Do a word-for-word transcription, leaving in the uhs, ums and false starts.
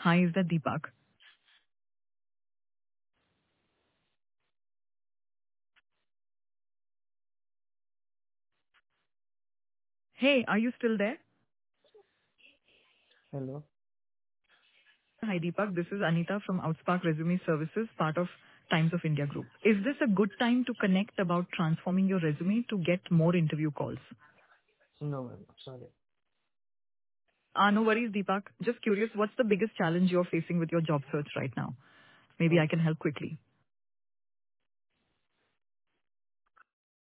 Hi, is that Deepak? Hey, are you still there? Hello. Hi, Deepak. This is Anita from Outspark Resume Services, part of Times of India Group. Is this a good time to connect about transforming your resume to get more interview calls? No, ma'am. Sorry. Ah, no worries, Deepak. Just curious, what's the biggest challenge you're facing with your job search right now? Maybe Uh, I can help quickly.